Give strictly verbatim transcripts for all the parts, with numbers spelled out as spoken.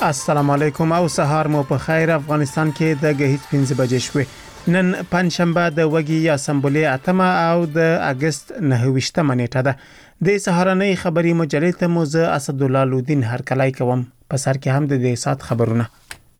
السلام علیکم او سهار مو په خیر. افغانستان کې د غهیت پنځه بجې شوې. نن پنځشنبه د وګي یا سمبولې اتمه او د اگست نهه نیټه ده. د سهارنۍ خبري مجلې ته مو زه اسدالله لودین هرکلای کوم. په سر کې هم د دې سات خبرونه.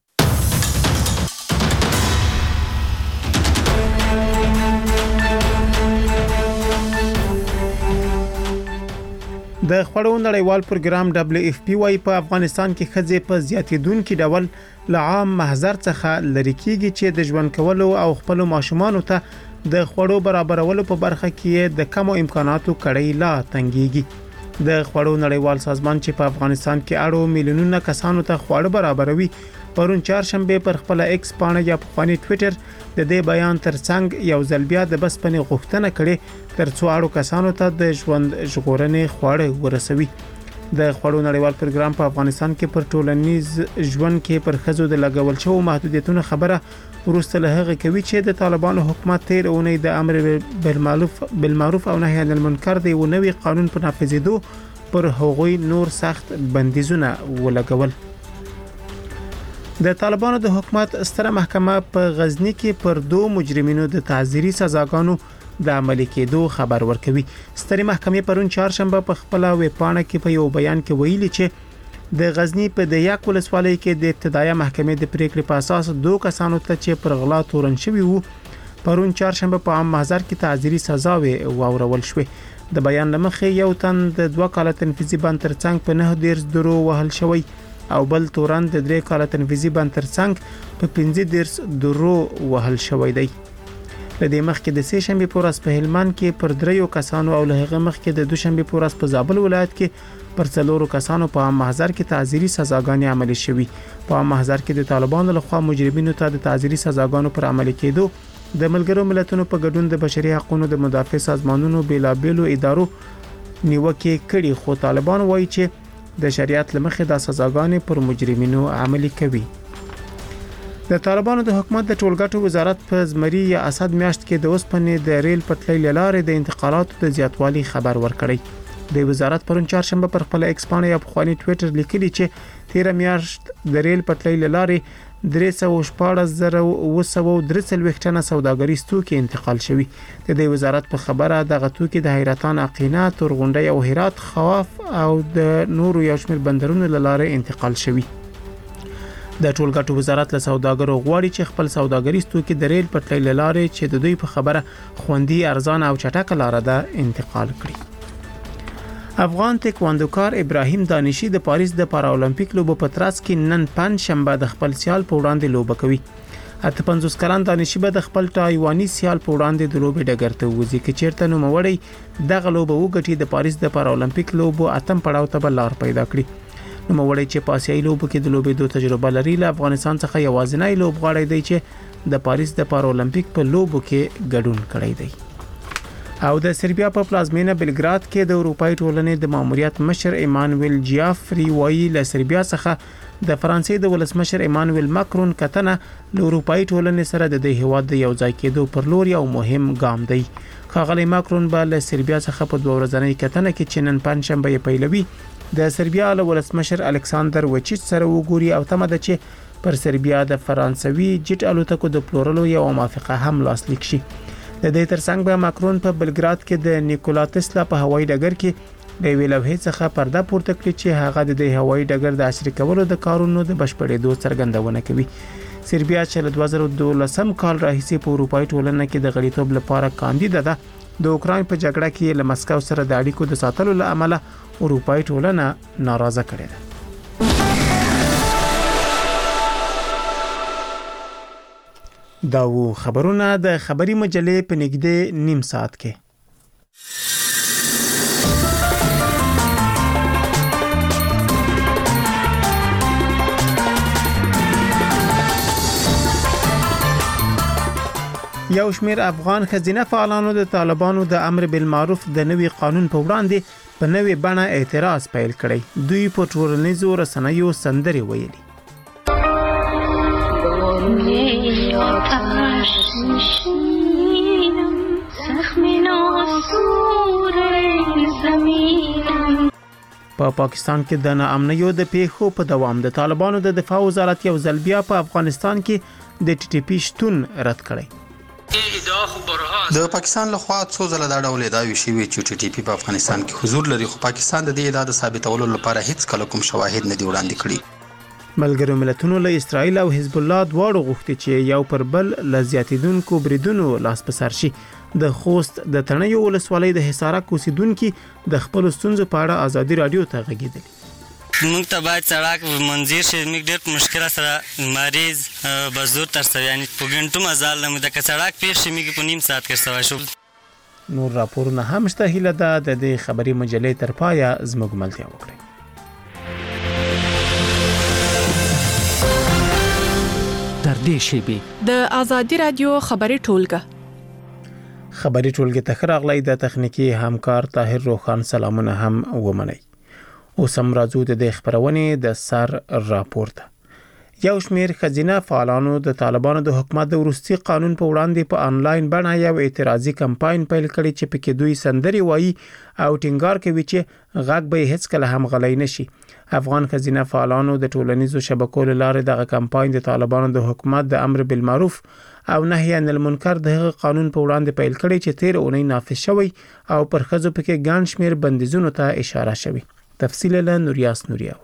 د خړو نړیوال پروګرام دبليو اف پی وايي په افغانستان کې خځې په زیاتیدونکو ډول له عام محضر څخه لری کیږي چې د ژوند کولو او خپل ماشومانو ته د خړو برابرولو په برخه کې د کمو امکاناتو کړي لا تنګيږي. د خړو نړیوال سازمان چې په افغانستان کې اړو میلیونونه کسانو ته خواړه برابروي پرون چهارشنبه پر خپل ایکس پاڼه یا په خاني ټوئیټر د دې بیان ترڅنګ یو ځل بیا د بسپنې غوښتنه کړې تر څو اړو کسانو ته د ژوند ژغورنې خواړه ورسوي. د خواړو نړیوال پروګرام په افغانستان کې پر ټولنیز ژوند کې پر خزو د لګول شوی محدودیتونو خبره ورسته له هغه کوي چې د طالبانو حکومت تیر اونۍ د امر بالمعروف بالمعروف او نهي عن المنکر د یو نوي قانون په نافذېدو پر هغوی نور سخت بندیزونه ولګول. د طالبانو د حکومت ستره محکمه په غزنی کې پر دوه مجرمینو د تعزیري سزاګانو د عملي کېدو خبر ورکوي. ستري محکمې پرون چهارشنبه په خپل ویبپاڼه کې په یو بیان کې ویلي چې د غزنی په د یک ولسوالۍ کې د ابتدایي محکمې د پریکړې په اساس دوه کسانو ته چې پر غلا تورن شوی وو پرون چهارشنبه په عام محضر کې تعزیري سزا واورول شوې. د بیان لمخې یو تن د دوه کال تنفیذي بند ترڅنګ په نه ډیر درو وهل شوی او بل تورن د درې کال تنفیذي بند ترڅنګ په پنځه ډیر درو وهل شوی دی. لدې مخکې د سه شنبه په ورځ په هلمند کې پر دریو کسانو او له هغه مخکې د دوشنبه په ورځ په زابل ولایت کې پر څلورو کسانو په عام محضر کې تعزیري سزاګانې عملي شوې. په عام محضر کې د طالبانو لخوا مجرمینو ته د تعزیري سزاګانو پر عملي کېدو د ملګرو ملتونو په ګډون د بشري حقوقو د مدافع سازمانونو بیلابېلو ادارو نیوکه کړي، خو طالبان وایي چې د شریعت لمخې د سزاګانې پر مجرمینو عملي کوي. د طالبانو د حکومت د ټولګټو وزارت په زمري یا اسد میاشت کې د اوسپنې د ریل پټلۍ لارې د انتقالاتو د زیاتوالي خبر ورکړی. د وزارت پرون چهارشنبه پر خپل ایکس پاڼه یا په خاني ټوئیټر لیکلي چې تیر میاشت د ریل پټلۍ لارې درې سوه شپاړس زره اوه سوه درې څلوېښت ټنه سوداګریز توکي انتقال شوي. د دې وزارت په خبره دغه توکي د حیرتان، عقینه، تورغونډۍ او هرات، خواف او د نورو یو شمېر بندرونو له لارې انتقال شوي. د ټولګټو وزارت له سوداګرو غواړي چې خپل سوداګریز توکي د ریل پټلۍ له لارې چې د دوی په خبره خوندي، ارزان او چټک لار ده انتقال کړي. افغان تکواندوکار ابراهیم دانشي د پاریس د پارالمپیک لوبو په ترڅ کې نن پنځشنبه د خپل سیال په وړاندې لوبه کوي. اته پنځوس کلن دانشي به د خپل تایواني سیال په وړاندې د لوبې ډګر ته وځي چې چیرته نوموړی دغه لوبه وګټي د پاریس د پارالمپیک لوبو اتم پړاو ته لار پیدا کړي. نوموړی چې په آسیایي لوبو کې د لوبې دوه تجربه لري، له افغانستان څخه یوازینی لوبغاړی دی چې د پاریس د پارالمپیک په لوبو کې ګډون کړی دی. او د سربیا په پلازمینه بلګراد کې د اروپای ټولنې د ماموریت مشر ایمانویل جیافری وایي له سربیا څخه د فرانسې د ولسمشر ایمانویل ماکرون کتنه له اروپای ټولنې سره د دې هیواد د یو ځای کېدو پر لور یو مهم ګام دی. ښاغلی ماکرون به له سربیا څخه په دوه ورځنۍ کتنه کې چې نن پنځشنبه یې پیلوي د سربیا له ولسمشر الکساندر وچیچ سره وګوري او تمه ده چې پر سربیا د فرانسوي جټ الوتکو د پلورلو یو موافقه هم لاسلیک شي. د دې ترڅنګ به ماکرون په بلګراد کې د نیکولا تسلا په هوایي ډګر کې د ویلو هیڅ څخه پرده پورته کړي چې هغه د دې هوایي ډګر د عصري کولو د کارونو د بشپړېدو څرګندونه کوي. سربیا چې له دوه زره دولسم کال راهیسې په اروپای ټولنه کې د غړیتوب لپاره کاندید ده، د اوکراین په جګړه کې له مسکو سره د اړیکو د ساتلو له امله اروپای ټولنه ناراضه کړې ده. دا و خبرونه د خبري مجلې په نږدې نیم ساعت کې. یو شمېر افغان ښځینه فعالانو د طالبانو د امر بالمعروف د نوي قانون په وړاندې په نوې بڼه اعتراض پیل کړی. دوی په ټولنیزو رسنیو سندرې ویلي. په پاکستان کې د ناامنیو د پیښو په دوام د طالبانو د دفاع وزارت یو ځل بیا په افغانستان کې د ټي ټي پی شتون رد کړی. د پاکستان له خوا څو ځله دا ډول ادعاوې شوې چې ټي ټي پی په افغانستان کې حضور لري، خو پاکستان د دې ادعا د ثابتولو لپاره هیڅ کله کوم شواهد نه دی وړاندې کړي. ملګرو ملتونو له اسرائیل او حزب الله دواړو غوښتي چې یو پر بل له زیاتیدونکو بریدونو لاس په سر شي. د خوست د تڼیو ولسوالۍ د حصارک اوسیدونکو د خپل ستونزو په اړه ازادي رادیو ته غږیدل. موږ ته باید سړک منځیر شي، موږ ډېر مشکل سره مریض بزرگ تر سوي یعنی په ګنټو مزال نه د سړک پیښ شي موږ په نیم ساعت کې سوي شو. نور راپورونه هم شته، هیله ده د دې خبري مجلې تر پایه زموږ ملتیا وکړي. در دې شیبې د ازادي رادیو خبري ټولګه خبري ټولګه ته راغلی د تخنیکی همکار طاهر روخان سلامونه هم ومني. اوس هم راځو د دې خبرونې د سر راپورته. یو شمیر خزینه فعالانو د طالبانو د حکومت د وروستي قانون په وړاندې په انلاین بڼه یو اعتراضي کمپاین پیل کړی چې پکې دوی سندري وایي او ټینګار کوي چې غږ به هیڅ کله هم غلی نشي. افغان خزینه فعالانو د ټولنیزو شبکو له لارې دغه کمپاین د طالبانو د حکومت د امر بالمعروف او نهي عن المنکر دغه قانون په وړاندې پیل کړی چې تیر اونۍ نافذ شوی او پر خزو پکې ګڼ شمیر بندیزونو ته اشاره شوی. تفصیل له نوریاس نوریاور.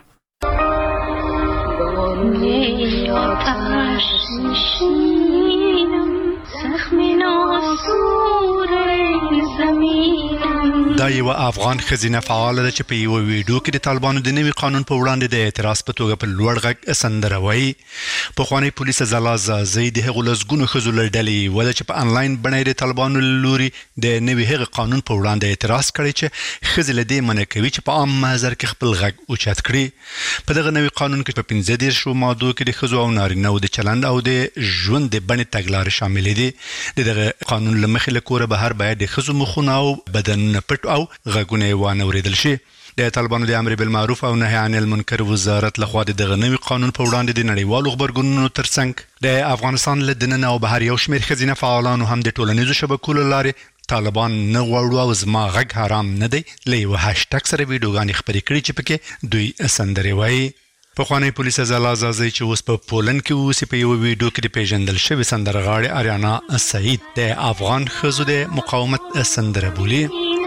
دا یو افغان خزینه فعال ده چې په یو ویډیو کې د طالبانو د نوي قانون په وړاندې د اعتراض په توګه په لوړ غږ سندره وایي. په خواني پولیس زلا زازي د هغو لزګونو خزو لړډلې ول چې په انلاین بڼه د طالبانو لوري د نوي هغه قانون په وړاندې اعتراض کړي چې خزل دې منع کوي چې په عام محضر کې خپل غږ اوچت کړي. په دغه نوي قانون کې په پنځه دېرش ماده کې د خزو او نارینه او د چلند او د ژوند د بڼې تګلارې شامل دي. دغه قانون لمخې له کوره بهر باید د خزو مخونه او بدنونه پټ او غږونه وانه اوریدل شي. د طالبانو د امر بالمعروف او نهي عن المنکر وزارت لخوا د دغه نوي قانون په وړاندې د نړیوالو خبرګونونو ترڅنګ د افغانستان له دننه او بهر یو شمېر خزینه فعالانو هم د ټولنیزو شبکو له لارې طالبان نه غواړو او زما غږ حرام نه دی له یو هاشټګ سره ویډیوګانې خپرې کړي چې پکې دوی سندرې وایي. په خوانی پولیس زلا زازي چې اوس په پولند کې اوسې په یو ویډیو کې د پیژندل شوی سندرغاړي اریانا سعید د افغان خزو د مقاومت سندره بولي.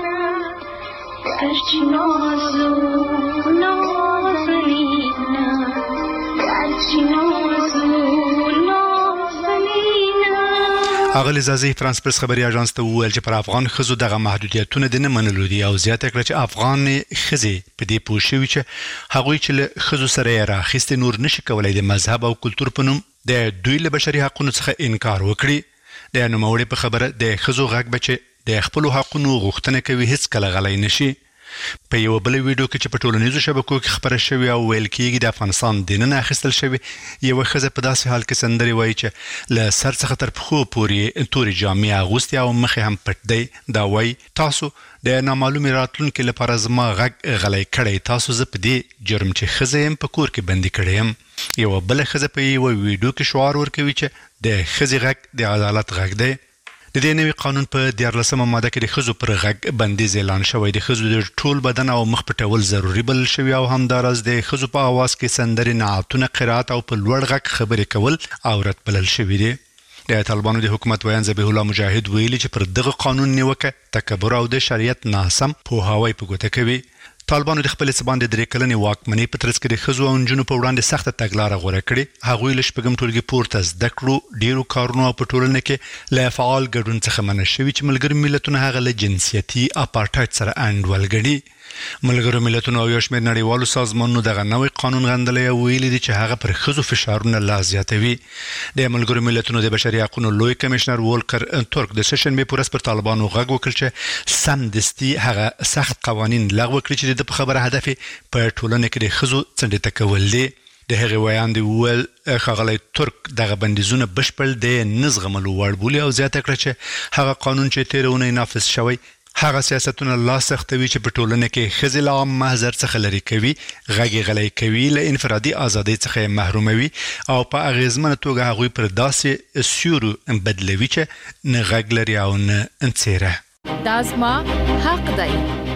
اغلی زازي فرانس پرس خبري اژانس ته وویل چې پر افغان خزو دغه محدودیتونه د نه منلو دي او زیاته کړه چې افغان خزي په دې پوه شوي چې هغوی چې له خزو سره یې راخیستې نور نشي کولای د مذهب او کلتور په نوم د دوی له بشري حقونو څخه انکار وکړي. د نوموړي په خبره د خزو غږ به چې د خپلو حقونو غوښتنه کوي هیڅ کله غلی نشي. په یو بل ویډیو کې چې په ټولنیزو شبکو کې خبره شوې او ویل کېږي د افغانستان دننه اخیستل شوی یو ښځه په داسې حال کې سندرې وایي چې له سر څخه تر پښو پورې تورې جامې اغوستې او مخې هم پټ دی. دا وایي تاسو د نامعلومې راتلونکي لپاره زما غږ غلی کړی، تاسو زه په دې جرم چې ښځه یم په کور کې بندي کړی یم. یوه بله ښځه په یوه ویډیو کې شعار ورکوي چې د ښځې غږ د عدالت غږ دی. د دې نوي قانون په دیارلسمه ماده کې د ښځو پر غږ بندیز اعلان شوی. د ښځو د ټول بدن او مخ پټول ضروري بلل شوي او همداراز د ښځو په اواز کې سندرې، نعتونه، قرائت او په لوړ غږ خبرې کول عورت بلل شوي دي. د طالبانو د حکومت ویان ذبیح الله مجاهد ویلي چې پر دغه قانون نیوکه تکبر او د شریعت ناسم پوهاوی په ګوته کوي. طالبانو د خپل څه باندې درې کلنې واکمنۍ په ترڅ کې د ښځو او نجونو په وړاندې سخته تګلاره غوره کړې. هغوی له شپږم ټولګي پورته زده کړو، ډیرو کارونو او په ټولنه کې له فعال ګډون څخه منع شوي چې ملګري ملتونه هغه له جنسیتي اپارټایډ سره انډول ګڼي. ملګرو ملتونو او یو شمېر نړیوالو سازمانونو دغه نوی قانون غندلی او ویلي دي چې هغه پر ښځو فشارونه لا زیاتوي. د ملګرو ملتونو د بشري حقونو لوی کمشنر وولکر ترک د سشنبې په ورځ پر طالبانو غږ وکړ چې سمدستي هغه سخت قوانین لغوه کړي چې د په خبره هدف په ټولنه کې د ښځو څنډې ته کول دي. د هغې ویان دی وویل ښاغلی ترک دغه بندیزونه بشپړ د نه زغملو وړ بولي او زیاته کړه چې هغه قانون چې تېره اونۍ نافذ شوی هغه سیاستونه لا سختوي چې په ټولنه کې ښځې له عام محضر څخه لرې کوي، غږ یې غلی کوي، له انفرادي ازادۍ څخه یې محروموي او په اغېزمنه توګه هغوی پر داسې سیورو بدلوي چې نه غږ لري او نه څېره. دا زما حق دی.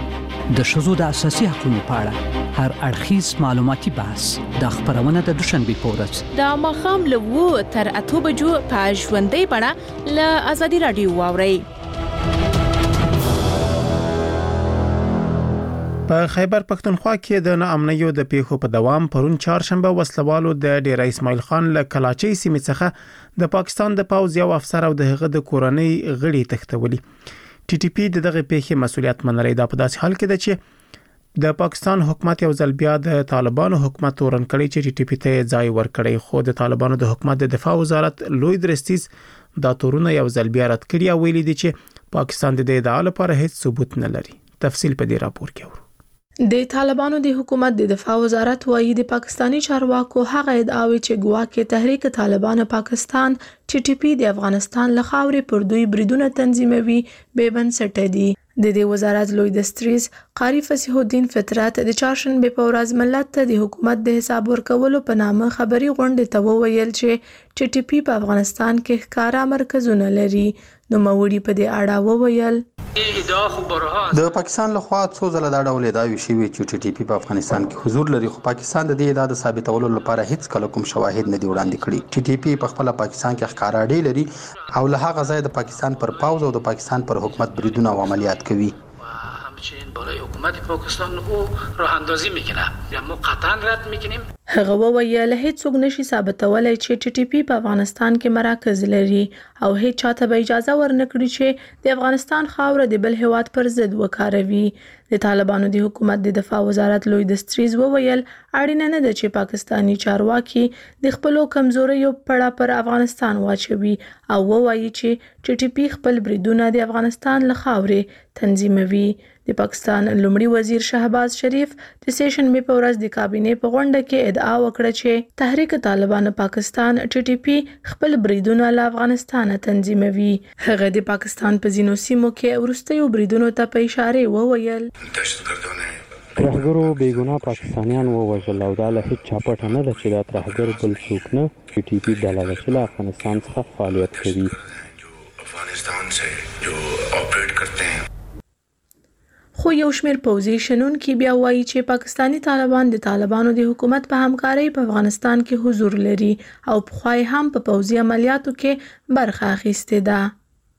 د ښځو د اساسي حقوقو په اړه هر اړخیز معلوماتي بحث د خبرونه د دوشنبه په ورځ د ماښام له اوو تر اته بجو په ژوندۍ بڼه له ازادي رادیو واورئ. په خیبر پښتونخوا کې د ناامنیو د پیښو په دوام پرون چهارشنبه وسلوالو د ډیر اسماعیل خان له کلاچي سیمې څخه د پاکستان د پوځ یو افسر او د هغه د کورنۍ غړي تښتولي. ټي ټي پی دغه پیښې مسولیت منلي دا په داسې حال کې ده چې د پاکستان حکومت یو ځل بیا د طالبانو حکومت تورن کړي چې ټي ټي پی ته ځای ورکړي، خو د طالبانو د حکومت د دفاع وزارت لوی درستیز دا تورونه یو ځل بیا رد کړي او ویلي دي چې پاکستان د دې ادعا لپاره هیڅ ثبوت نه لري. تفصیل په دې راپور کې اورو. د طالبانو د حکومت د دفاع وزارت وايي د پاکستانی چارواکو هغه ادعاوې چې ګواکې تحریک طالبان پاکستان ټي ټي پی د افغانستان له خاورې پر دوی بریدونه تنظیموي بې بنسټه دي. د دې وزارت لوی دستریز قاری فصیح الدین فطرت د چهارشنبه په ورځ ملت ته د حکومت د حساب ورکولو په نامه خبري غونډه ته وویل چې ټي ټي پی په افغانستان کې ښکارا مرکزونه لري. نو موري په دې اړه وویل د پاکستان له خوا څو ځله دا ډول ادعاوې شوې چې ټي ټي پی په افغانستان کې حضور لري، خو پاکستان د دې ادعا د ثابتولو لپاره هیڅ کله کوم شواهد نه دی وړاندې کړي. ټي ټي پی په خپل پاکستان کې ښکارا ډی لري او له هغه ځای د پاکستان پر پاوز او د پاکستان پر حکومت بریدونه او عملیات کوي. همچنین بالای حکومت پاکستان او راه اندازی میکنه یا ما قطعا رد میکنیم. هغه وویل هیڅوک نشي ثابتولای چې ټي ټي پی په افغانستان کې مراکز لري او هیڅ چاته به اجازه ورنکړي چې د افغانستان خاوره د بل هیواد پر ضد وکاروي. د طالبانو د حکومت د دفاع وزارت لوی دستریز وویل اړینه نه ده چې پاکستانی چارواکي د خپل کمزوریو پړه پر افغانستان واچوي او وایي چې ټي ټي پی خپل بریدونه د افغانستان له خاورې تنظیموي. د پاکستان لومړي وزیر شهباز شریف د سیشن می په ورځ د کابینې په غونډه کې ادعا وکړه چې تحریک طالبان پاکستان ټي ټي پی خپل بریدونه له افغانستان تنظیموي. هغه د پاکستان په ځینو سیمو کې ورستیو بریدونو ته په اشاره وویل ترهګرو بیګناه پاکستانیان ووژل او دا له هیڅ چا پټه نه ده چې دا ترهګر بل څوک نه ټي ټي پی ډله ده چې له افغانستان څخه فعالیت کوي. خو یو شمېر پوځي شنونکي بیا وایي چې پاکستانی طالبان د طالبانو د حکومت په همکارۍ په افغانستان کې حضور لري او پخوای هم په پوځي عملیاتو کې برخه اخیستې ده.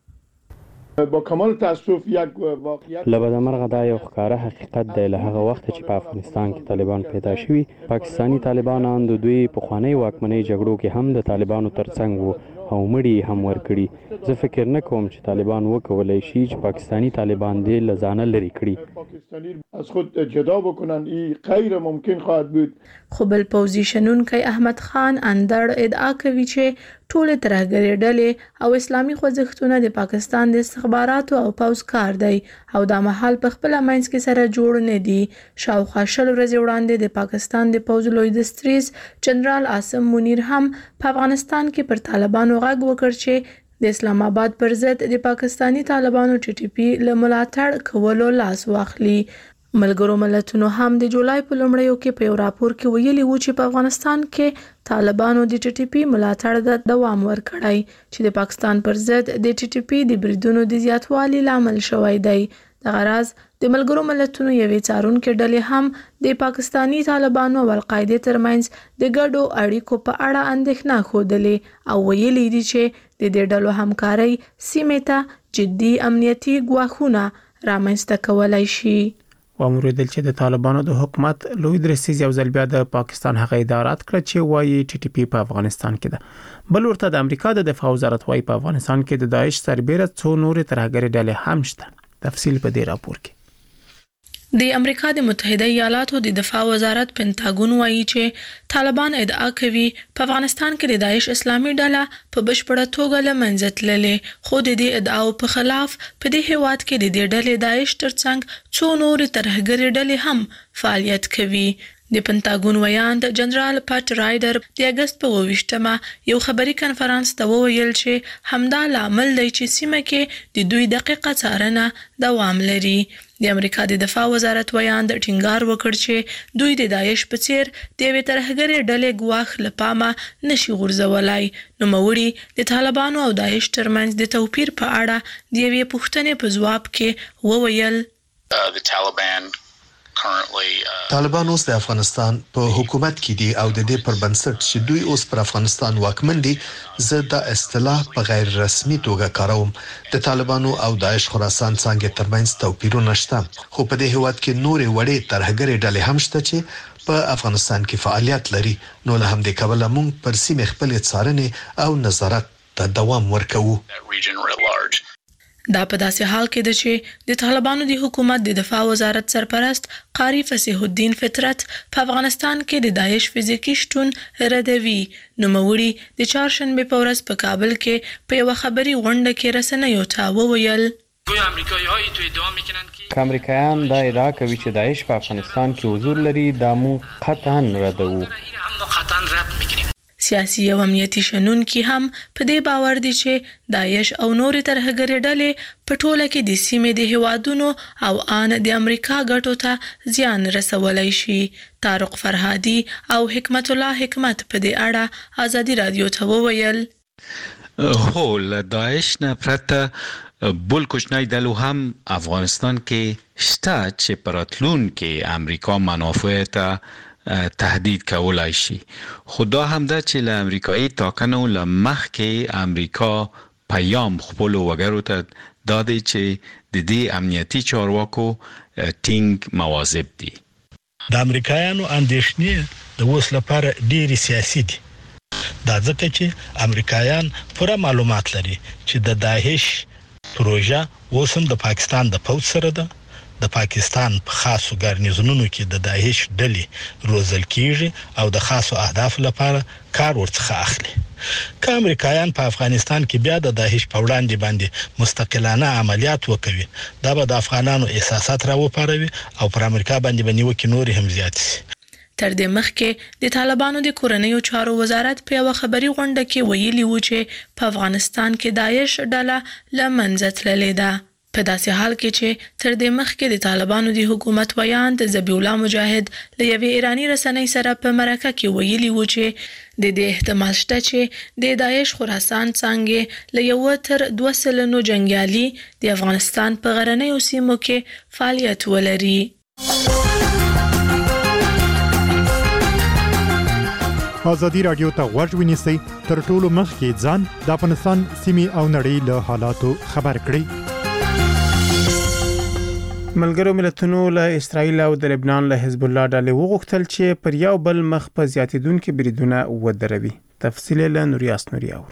با کمال تاسف یک واقعیت لبد مرغه دا یو ښکاره حقیقت دی. له هغه وخت چې په افغانستان کې طالبان پیدا شوي، پاکستانی طالبانان د دوی پخوانی واکمنۍ جګړو کې هم د طالبانو ترڅنګ وو او مړي هم ورکړي. زه فکر نه کوم چې طالبان وکولای شي چې پاکستانی طالبان دې له ځانه لرې کړي. پاکستانی از خود جدا بکنن این غیر ممکن خواهد بود. خو بل پوځي شنونکی احمد خان اندړ ادعا کوي چې ټول ترهګري ډلې او اسلامي خوځښتونه د پاکستان د استخباراتو او پوځ کار دی او دا مهال په خپل منځ کې سره جوړ نه دي. شاوخوا شل ورځې وړاندې د پاکستان د پوځ لوی دستریز جنرال عاصم منیر هم په افغانستان کې پر طالبانو غږ وکړ چې د اسلام آباد پر ضد د پاکستانی طالبانو ټي ټي پی له ملاتړ کولو لاس واخلي. ملګرو ملتونو هم د جولای په لومړیو کې په یو راپور کې ویلي و چې په افغانستان کې طالبانو د ټي ټي پی ملاتړ د دوام ورکړی چې د پاکستان پر ضد د ټي ټي پی د بریدونو د زیاتوالي لامل شوی دی. د غرض د ملګرو ملتونو یوې څارونکو ډلې هم د پاکستانی طالبانو او القاعده ترمنځ د ګډو اړیکو په اړه اندېښنه خوده او ویلي دي چې د دې ډلو همکاري سیمه ته جدي امنیتي ګواښونه رامنځته کولای شي. واموریدل چې د طالبانو د حکومت لوی درستیز یو ځل بیا د پاکستان هغه ادارات کړ چې وایي ټي ټي پی په افغانستان کې ده. بل ورته د امریکا د دفاع وزارت وایي په افغانستان کې د داعش سربېره څو نور ترهګري ډلې هم شته. تفصیل په دې راپور کې. د امریکا د متحده ایالاتو د دفاع وزارت پینټاګون وایي چې طالبان ادعا کوي په افغانستان کې د داعش اسلامي ډله په بشپړه توګه له منځه تللې، خو د دې ادعاو په خلاف په دې هیواد کې د دې ډلې داعش ترڅنګ څو نور ترهګري ډلې هم فعالیت کوي. د پینټاګون ویاند جنرال پټ رایډر د اگست په ویشتمه یو خبري کانفرنس ته وویل چې همدا لامل دی چې سیمه کې د دوی دقیقه څارنه دوام لري. د امریکا د دفاع وزارت ویاند ټینګار وکړ چې دوی د داعش په څیر د یوې ترهګرې ډلې ګواښ له پامه نشي غورځولای. نوموړي د طالبانو او داعش ترمنځ د توپیر په اړه د یوې پوښتنې په ځواب کې وویل طالبان اوس د افغانستان په حکومت کې دي او د دې پر بنسټ چې دوی اوس پر افغانستان واکمن دي، زه د اصطلاح په غیر رسمي توګه کاروم. د طالبانو او داعش خراسان څنګه ترمنځ توپیرونه شته، خو په دې هیواد کې نورې وړې ترهګرې ډلې هم شته چې په افغانستان کې فعالیت لري. نو له همدې کبله موږ پر سیمې خپلې څارنې او نظارت ته دوام ورکوو. دا په داسې حال کې ده چې د طالبانو د حکومت د دفاع وزارت سرپرست قاری فصیح الدین فطرت په افغانستان کې د داعش فزیکی شتون ردوي. نوموړي د چهارشنبه په ورځ په کابل کې په یو خبري غونډه کې رسنیو ته وویل که امریکایان دا ادعا کوي چې داعش په افغانستان کې حضور لري، دا مو قطعا ردوو. سیاسي او امنیتي شنونکي هم په دې باور دي چې داعش او نورې ترهګرې ډلې په ټوله کې د سیمې د هیوادونو او ان د امریکا ګټو ته زیان رسولای شي. طارق فرهادي او حکمت الله حکمت په دې اړه ازادي رادیو ته وویل هو له داعش نه پرته بل کوچنی ډلو هم افغانستان کې شته چې پراتلون کې امریکا منافع ته تهدید کولای شي. خدا هم ده چې له امریکایي ټاکنو له مخکې امریکا پیام خپل وګړو ته دادی چې د دې امنیتي چارواکو ټینګ مواظب دي. د امریکایانو اندېښنې د اوس لپاره ډېری سیاسي دي. دا ځکه چې امریکایان پوره معلومات لري چې د داعش پروژه اوس هم د پاکستان د پوځ سره ده. د پاکستان په خاصو ګارنیزونونو کې د داعش ډلې روزل کیږي او د خاصو اهداف لپاره کار ورڅخه اخلي. که امریکایان په افغانستان کې بیا د داعش په وړاندې باندې مستقلانه عملیات وکوي، دا به د افغانانو احساسات راوپاروي او پر امریکا باندې به نیوکې نورې هم زیات شي. تر دې مخکې د طالبانو د کورنیو چارو وزارت په یو خبري غونډه کې ویلي و چې په افغانستان کې داعش ډله له منځه تللې ده. په داسې حال کې چې تر دې مخکې د طالبانو د حکومت ویان د ذبیح الله مجاهد له یوې ایرانی رسنۍ سره په مرکه کې ویلي و چې د دې احتمال شته چې د داعش خراسان څنګه له یو تر دوه سلنو جنگیالي د افغانستان په غرنیو سیمو کې فعالیت ولري. ازادي رادیو ته غوږ ونیسئ، تر ټولو مخکې ځان د افغانستان سیمې او نړۍ له حالاتو خبر کړئ. ملګرو ملتونو له اسرائیل او د لبنان له حزب الله ډلې وغوښتل چې پر یو بل مخ په زیاتیدونکو بریدونه ودروي. تفصیل له نوریاس نوري اورو.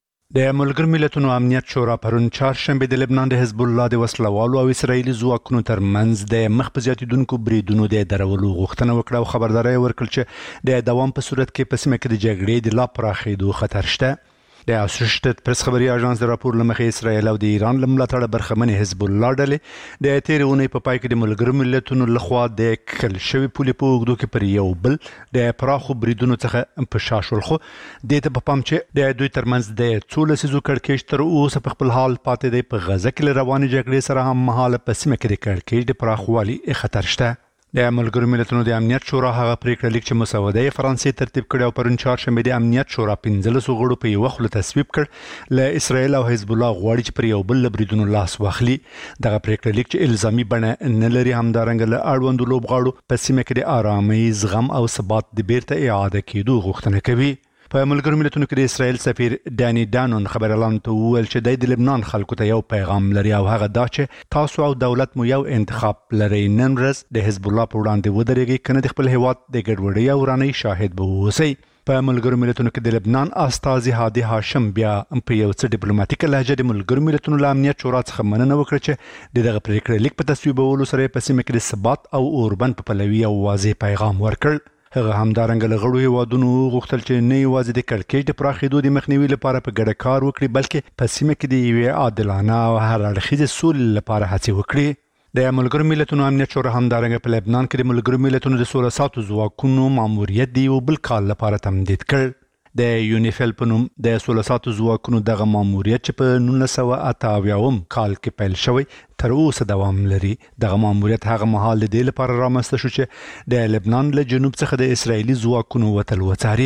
د ملګرو ملتونو امنیت شورا پرون چهارشنبه د لبنان د حزب الله د وسلوالو او اسرائیلي ځواکونو ترمنځ د مخ په زیاتیدونکو بریدونو د درولو غوښتنه وکړه او خبرداري ورکړه چې د دوام په صورت کې په سیمه کې د جګړې د لا پراخېدو خطر شته. د اسوسییټډ پریس خبري اژانس د راپور لمخې اسرائیل او د ایران لملاتړ برخمن حزب الله ډلې د تیرونې په پای کې د ملګرو ملتونو لخوا د کل شوی پولې په وګړو کې پر یو بل د پراخو بریدونو څخه په شاشول خو د ته په پام چې د دوی ترمنځ د څول سيزو کړکېچ تر اوسه په خپل حال پاتې دی. په غزه کې روانې جګړې سره هم مهاله په سیمه کې د کړکېچ د پراخوالي خطر شته. د ملګرو ملتونو د امنیت شورا هغه پریکړه لیک چې مسوده فرانسې ترتیب کړي او پرون چهارشنبه د امنیت شورا پنځلس غړو په یو خله تصویب کړ له اسرائیل او حزب الله غواړي چې پر یو بل بریدونو لاس واخلي. دغه پریکړه لیک چې الزامي بڼه نه لري همدارنګه له اړوندو لوبغاړو په سیمه کې د آرامۍ، زغم او ثبات د بیرته اعاده کېدو غوښتنه کوي. په ملګرو ملتونو کې د اسرائیل سفیر دانی دانون خبر اعلان ته وویل چې د لبنان خلکو ته یو پیغام لري او هغه دا چې تاسو او دولت مو یو انتخاب لري. نن ورځ د حزب الله په وړاندې ودرېږئ کنه د خپل هیواد د ګډوډۍ او ورانۍ شاهد به اوسئ. په ملګرو ملتونو کې د لبنان استازي هادي هاشم بیا په یو څه ډیپلوماټیک لهجه د ملګرو ملتونو له امنیت شورا څخه مننه وکړه چې دغه پریکړه لیک په تصویبولو سره په سیمه کې د ثبات او اوربند په پلوي او واضح پیغام ورکړ. هغه همدارنګه له غړو هیوادونو غوښتل چې نه یوازې د کړکېچ د پراخېدو د مخنیوي لپاره په ګډه کار وکړي بلکې په سیمه کې د یوې عادلانه او هر اړخیزې سولې لپاره هڅې وکړي. د ملګرو ملتونو امنیت شورا همدارنګه په لبنان کې د ملګرو ملتونو د سوله ساتو ځواکونو ماموریت د یو بل کال لپاره تمدید کړ. د یونیفیل په نوم د سوله ساتو ځواکونو دغه ماموریت چې په نولس سوه اته اویاوم کال کې پیل شوی تر اوسه دوام لري. دغه ماموریت هغه مهال د دې لپاره رامنځته شو چې د لبنان له جنوب څخه د اسرایلي ځواکونو وتل وڅاري.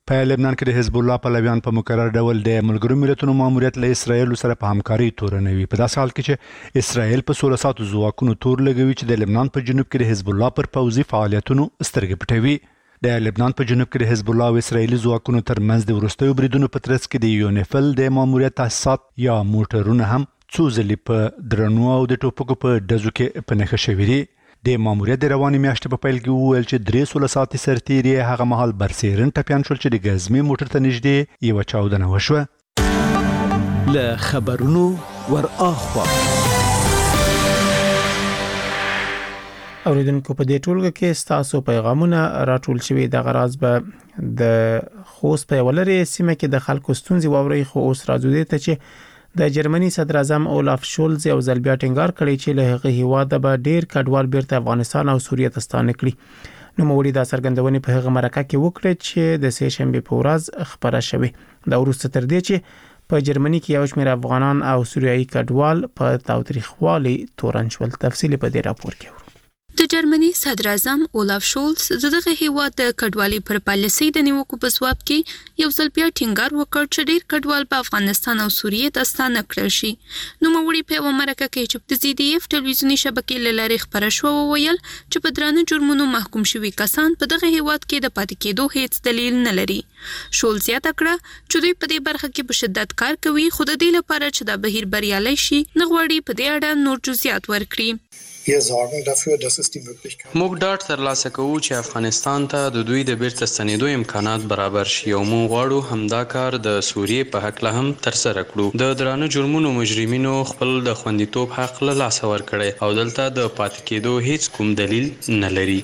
په لبنان کې د حزب الله پلویان په مقرر ډول د ملګرو ملتونو ماموریت له اسرایل سره په همکاري تورنوي په داسې حال کې چې اسرایل په سولہ ساتو ځواکونو تور لګوي چې د لبنان په جنوب کې د حزب الله پر پوځي فعالیتونو سترګې پټوي. د لبنان په جنوب کې د حزب الله او اسرایلی ځواکونو ترمنځ د وروستیو بریدونو په ترڅ کې د یونیفل د ماموریت تاسیسات یا موټرونه هم څو ځلې په درنو او د ټوپکو په ډزو کې په نښه شوي دي. د ماموریت د رواني میاشتې په پیل کې وویل چې درې سوله ساعتې سرتیري هغه مهال برسېرن ټپیان شول چې د ګزمې موټر ته نږدې یوه چاودنه وشوه. له خبرونو ور اخوا اوریدونکو په دې ټولګه کې ستاسو پیغامونه راټول شوي. د غراض به د خوست په ولرې سیمه کې د خلکو ستونزې واوري، خو اوس راځو دې ته چې د جرمني صدر اعظم اولاف شولز یو ځل بیا ټینګار کړی چې له هغه هیواده به ډیر کډوال بیرته افغانستان او سوریه ته ستانه کړي. نو موري دا څرګندونې په هغه مرکه کې وکړه چې د سه شنبه په ورځ خبره شوه. دا وروسته تر دې چې په جرمني کې یو شمېر افغانان او سوریایي کډوال په تاوتریخوالي تورن شول. تفصیل په دې راپور کې. د جرمني صدر اعظم اولاف شولز دغه هیواد د کډوالۍ پر پالیسۍ د نیوکو په ځواب کې یو ځل بیا ټینګار وکړ چې ډېر کډوال په افغانستان او سوریه ته ستانه کړل شي. نوموړي په یوه مرکه کې چې د زی ډي اف ټلویزیوني شبکې له لارې خپره شوه وویل چې په درانه جرمونو محکوم شوي کسان په دغه هیواد کې د پاتې کېدو هیڅ دلیل نه لري. شولز یاده کړه چې دوی په دې برخه کې په شدت کار کوي، خو د دې لپاره چې دا بهیر بریالی شي نه غواړي په دې اړه نور جزئیات ورکړي. موږ ډاډ ترلاسه کوو چې افغانستان ته د دوی د بیرته ستنېدو امکانات برابر شي او موږ غواړو همدا کار د سوریې په هکله هم ترسره کړو. د درانه جرمونو مجرمینو خپل د خوندیتوب حق له لاسه ورکړی او دلته د پاتې کېدو هیڅ کوم دلیل نه لري.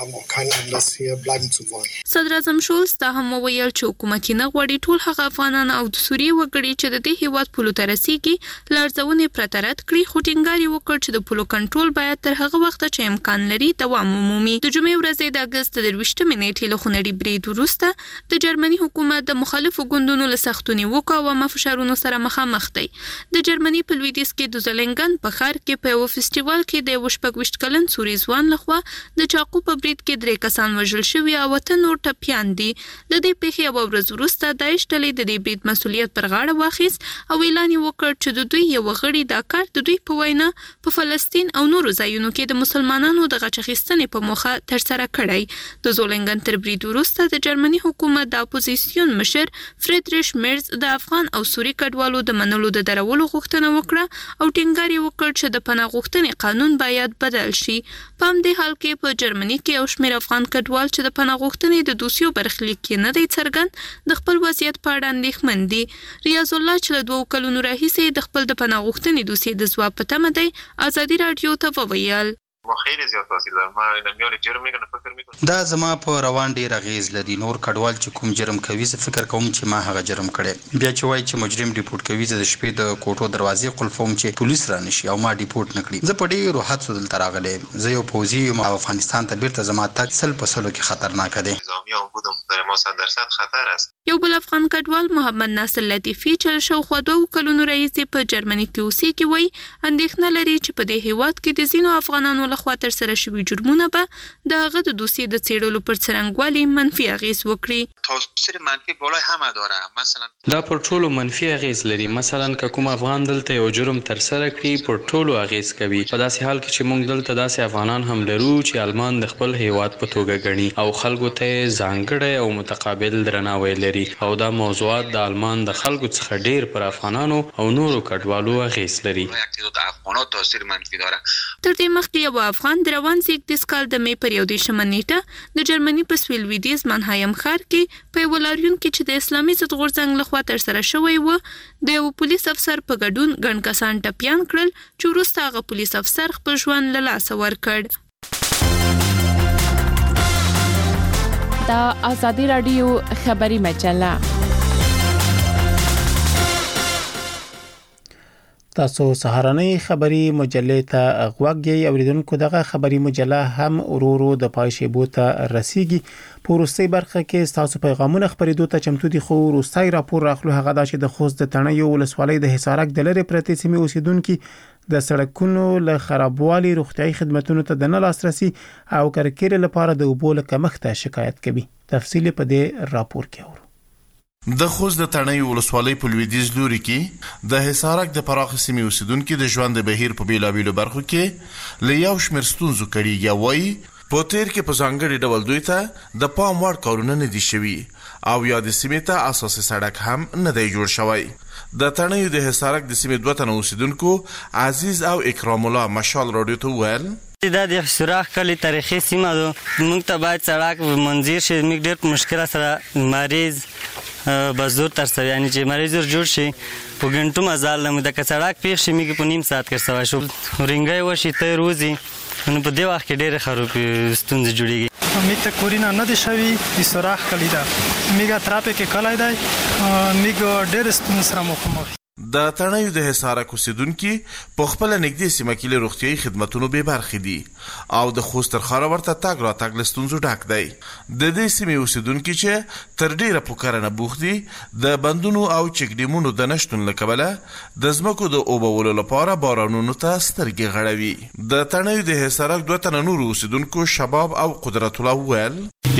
صدر اعظم شولز دا هم وویل چې حکومت نه غواړي ټول هغه افغانان او د سوریې وګړي چې د دې هیواد پولو ته رسیږي لارځونې پرته رد کړي، خو ټینګار یې وکړ چې د پولو کنټرول باید تر هغه وخت چې امکان لري دوام ومومي. د جمعې ورځې د اګست د درویشتمې نیټې له خونړي برید وروسته د جرمني حکومت د مخالفو ګوندونو له سختو نیوکو او عامه فشارونو سره مخامخ دی. د جرمني په لویدیځ کې د زلنګن په ښار کې په یو فستیوال کې د یو شپږ ویشت کلن سوري ځوان لخوا د چاقو په برید کې درې کسان وژل شوي او اته نور ټپیان دي. د دې پیښې یوه ورځ وروسته داعش ډلې د دې برید مسؤلیت پر غاړه واخیست او اعلان یې وکړ چې د دوی یو غړي دا کار د دوی په وینا په فلسطین او نورو ځایونو کې د مسلمانانو د غچ اخیستنې په موخه ترسره کړی. د زولنګن تر برید وروسته د جرمني حکومت د اپوزیسیون مشر فریدریش میرز د افغان او سوري کډوالو د منلو د درولو غوښتنه وکړه او ټینګار یې وکړ چې د پناه غوښتنې قانون باید بدل شي. په همدې حال کې په جرمني کې یو شمېر افغان کډوال چې د پناه غوښتنې د دوسیو برخلیک کې نه دی څرګند د خپل وضعیت په اړه اندېښمن دي. ریاض الله چې له دوو کلونو راهیسې د خپل د پناه غوښتنې دوسیې د ځواب په تمه دی ازادي راډیو ته وویل ما خیلی زیاد تاثیر داره. ما اینا میان جرم میکنه فکر میکنم دا زما په روان ډیر اغیز لري. نور کډوال چې کوم جرم کوي زه فکر کوم چې ما هغه جرم کړی. بیا چې وایي چې مجرم ریپورت کوي زه د شپې د کوټو دروازې قلفوم چې پولیس را نشي او ما ریپورت نکړي. زه په ډیرو حادثو دلته راغلی. زه یو پوځي یم او افغانستان ته بیرته زما تګ سل په سلو کې خطرناک دی. نظامیان بودم در ما صد درصد خطر است. یو بل افغان کډوال محمد ناصر لطیفي چې شاوخوا دوه کلونو راهیسې په جرمني کې اوسېږي وایي اندېښنه لري چې په دې هیواد کې د ځینو افغانانو لخوا ترسره شوي جرمونه به د هغه د دوسیې د څېړلو پر څرنګوالي منفي اغیز وکړي. تاثیر منفی بالای همه داره. مثلا دا پر ټولو منفي اغیز لري. مثلا که کوم افغان دلته یو جرم ترسره کړي پر ټولو اغیز کوي. په داسې حال کې چې موږ دلته داسې افغانان هم لرو چې آلمان د خپل هیواد په توګه ګڼي او خلکو ته ځانګړی او متقابل درناوی لري او دا موضوعات د آلمان د خلکو څخه ډیر پر افغانانو او نورو کډوالو اغیز لري. تاثیر منفی داره. تر دې مخکې یو افغان د روان زیږدیز کال د مې پر یو دېرشمه نیټه د جرمني په سویل لویدیځ منهایم ښار کې په یوه لاریون کې چې د اسلامي ضد غورځنګ لخوا ترسره شوی و د یو پولیس افسر په ګډون ګڼ کسان ټپیان کړل چې وروسته هغه پولیس افسر خپل ژوند له لاسه ورکړ. دا ازادي راډیو خبري مجله. تاسو سهارنۍ خبري مجلې ته غوږی اوریدونکو. دغه خبري مجله هم ورورو د پایشيبو ته رسیږي. په وروستۍ برخه کې تاسو پیغامونه خبرېدو ته چمتو دي. خو وروستۍ راپور راخلو هغه دا چې د خوست د تڼیو ولسوالۍ د حصارک د لرې پرتې سیمې اوسیدونکو د سړکونو له خرابوالي روغتيایي خدماتو ته د نه لاسرسي او کرکېر لپاره د اوبو له کمښت شکایت کوي. تفصیل په دې راپور کې اورو. د خوست د تڼیو ولسوالۍ په لویدیځ لوري کې د حصارک د پراخې سیمې اوسیدونکي د ژوند د بهیر په بیلابیلو برخو کې له یو شمېر ستونزو کړېږي. وایي په تیر کې په ځانګړي ډول دوی ته د پام وړ کارونه نه دي شوي او یا د سیمې ته اساسي سړک هم نه دی جوړ شوی. د تڼیو د حصارک د سیمې دوه تنه اوسیدونکو عزیز او اکرام الله مشال راډیو ته وویل دا د سوراخ کلی تاریخي سیمه ده، موږ ته باید سړک منظیر شي. موږ ډېر په مشکله سره مریض بزور تر سوی، یعنی چې مریض ور جوړ شي په ګنټو مزال نه د سړک پیښ شي موږ په نیم ساعت کې سوای شو رنګي وشي ته روزي نو په دې وخت کې ډېر خراب ستونزې جوړیږي. میګ ته کورینا نه دي شوی د سوراخ کلی ده، میګ تراپه کې کلای دی، میګ ډېر ستونزې سره مخامخ. د تڼیو د حصارک اوسیدونکي په خپله نږدې سیمه کې له روغتیایي خدمتونو بې برخې دي او د خوست تر ښاره ورته تګ راتګ له ستونزو ډک دی. د دې سیمې اوسیدونکي چې تر ډېره په کرنه بوخت دي د بندونو او چکډیمونو د نشتون له کبله د ځمکو د اوبولو لپاره بارانونو ته سترګې غړوي. د تڼیو د حصارک دوه تنه نورو اوسیدونکو شباب او قدرت الله وویل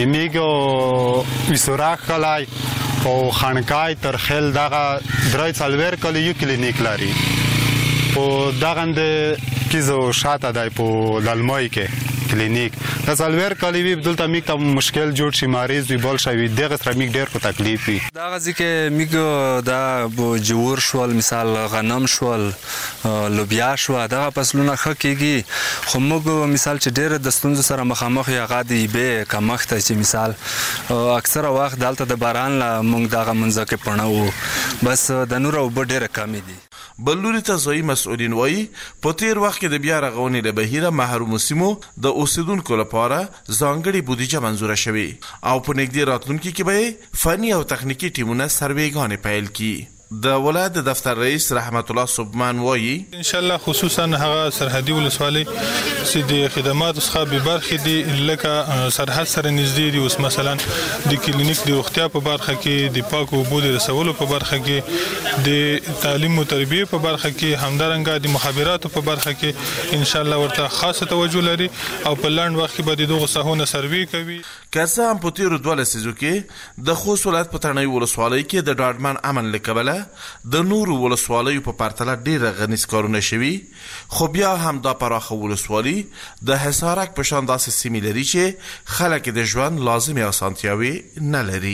میګ سوراخ کلی او خانقای تر خیل دغه درې څلور کلی یو کلینیک لري. په دغه کې زو شاته دی په دلمای کې کلینیک د څلور کلی وی دلته میګ ته مشکل جوړ شي مریض وي بول شي دغه سره میګ ډېر په تکلیف وي. دغه ځکه میګ دا جوور شول مثال غنم شول لوبیا شو دغه فصلونه ښه کېږي خو موږ مثال چې ډېر د ستونزو سره مخامخ یو غادي به کمښت چې مثال اکثره وخت دلته د باران لا موږ دغه منځ کې پړنو بس د نور او ډېر کمی دي. بلوري ته ځایي مسؤلین وایي په تیر وخت کې د بیا رغونې له بهیره محرومو سیمو د اوسیدونکو لپاره ځانګړې بودیجه منظوره شوې او په نږدې راتلونکي کې به فني او تخنیکي ټیمونه سروېګانې پیل کړي. د ولایت د دفتر رئیس رحمت الله صبحمان وایي ان شاء الله خصوصا هغه سرحدي ولسوالۍ چې د خدماتو څخه به برخې دي لکه سرحد سره نږدې دي اوس مثلا د کلینیک د روغتیا په برخه کې د پاکو اوبو د رسولو په برخه کې د تعلیم او تربیه په برخه کې همدارنګه د مخابراتو په برخه کې ان شاء الله ورته خاصه توجه لري او په لاند وخت کې به دغه ساحونه سروې کوي. که څه هم په تیرو دوه لسیزو کې د خوست ولایت په تڼیو ولسوالۍ کې د ډاډمن امن له کبله د نورو ولسوالیو په پرتله ډېره غنیز کارونه شوي خو بیا هم دا پراخه ولسوالي د حصارک په شان داسې سیمې لري چې خلک د ژوند لازمي اسانتیاوې نه لري.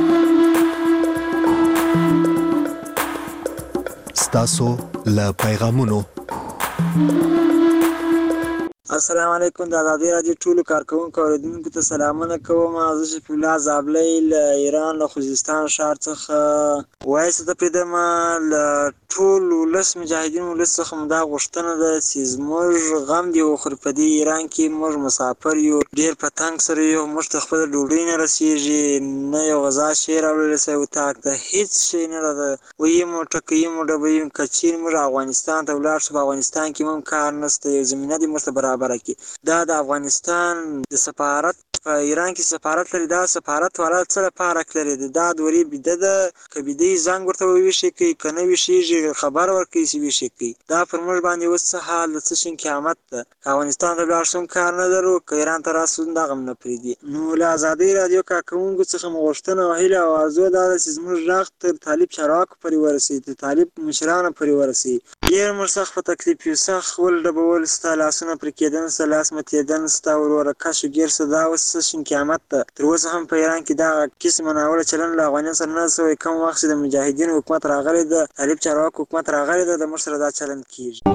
ستاسو له پیغامونو السلام علیکم د ازادي راډیو ټولو کارکونکو اوریدونکو ته سلامونه کوم. زه شفیع الله زابلی له ایران له خوزستان ښار څخه وایسه ته پریدم له ټول ولس مجاهدین ولس څخه مو دا غوښتنه ده چې زموږ غم دی وخوري په دې ایران کې موږ مسافر یو ډېر په تنګ سره یو موږ ته خپله ډوډۍ نه رسېږي نه یو غذا شی راوړلی سوی اتاق ته هېڅ شی نه راته ویي مو ټکوي مو ډبوي که چیرې موږ افغانستان ته ولاړ شو په افغانستان کې هم کار نشته یو زمینه دې موږ ته برابر دا د افغانستان د سفارت په ایران کې سفارت لري دا سفارت والا څه لپاره لري دا دوري بده ده که بده زنګ ورته وویشي کوي که نه ویشیږي خبر ورکوي چې ویشي کوي دا پر موږ باندې اوس څه حال د څه شین قیامت ده که افغانستان ته ولاړ شو کار نه لرو که ایران ته راسو دغه هم نه پرېږدي. نو له ازادۍ راډیو کارکوونکو څخه مو غوښتنه او هیله او ارزو دا ده چې زموږ غږ تر طالب چارواکو پورې ورسوي تر طالب مشرانو پورې ورسوي. ډېر موږ سخت په تکلیف یو سخت ول ډبول ستا لاسونه پرې کېدن ستا لاس متېدن ستا وروره کش و ګیر سه دا اوس څه شین قیامت ده. تر اوسه هم په ایران کې دغه قسمه ناوړه چلن له افغانیانو سره نه سوی کوم وخت چې د مجاهدینو حکومت راغلی ده طالب چارواکو حکومت راغلی ده د موږ سره دا چلن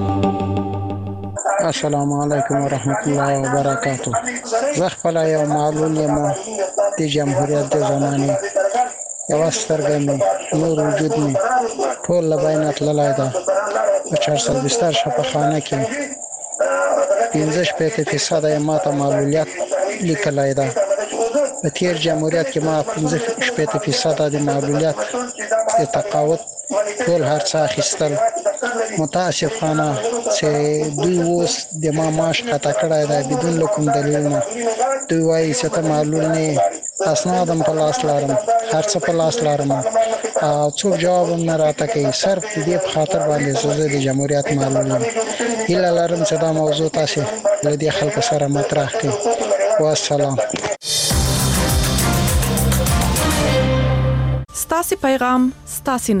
کېږي. السلام علیکم ورحمت الله وبرکاته. زه خپله یو معلول یم د جمهوریت د زمانې یوه سترګه مې نور وجود مې ټول له بینه تللی ده. په چهار سوه بستر شفاخانه کې پنځه شپېته فیصده یې ما ته معلولیت لیکلی ده. په تېر جمهوریت کې ما پنځه شپېته فیصده د معلولیت د تقاعد ټول هر څه اخیستل. متاسفانه چې دوی اوس د ما معاش قطع کړی دی بدون له کوم دلیلونه. دوی وایي چې ته معلول نه یې اسناد هم په لاس لرم هر څه په لاس لرم او څوک جواب هم نه راته کوي صرف د دې په خاطر باندې چې زه د جمهوریت معلول یم. هیله لرم چې دا موضوع تاسې له دې خلکو سره مطرح کړئ. والسلام. ستا ستاسو پیغام ستاسو